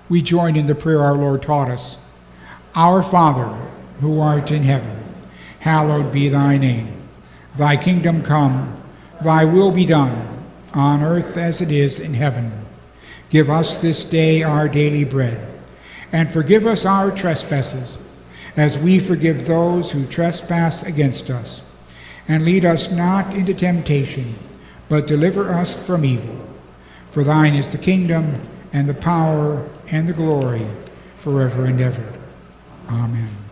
we join in the prayer our Lord taught us. Our Father, who art in heaven, hallowed be thy name. Thy kingdom come, thy will be done, on earth as it is in heaven. Give us this day our daily bread, and forgive us our trespasses, as we forgive those who trespass against us. And lead us not into temptation, but deliver us from evil. For thine is the kingdom, and the power, and the glory, forever and ever. Amen.